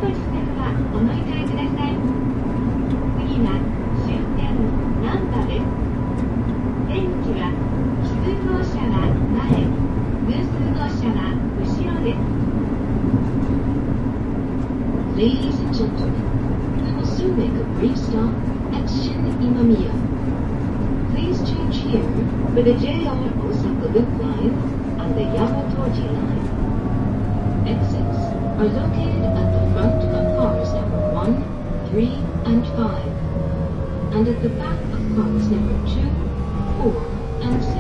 ご自宅はお乗り換えください。次は終点難波です。出口は奇数号車は前、偶数号車は後ろです。 Ladies and gentlemen, we will soon make a brief stop at Shin Imamiya. Please change here for the JR Osaka Loop line and the Yamatoji line. Exits are located at the front of cars number 1, 3, and 5, and at the back of cars number 2, 4, and 6.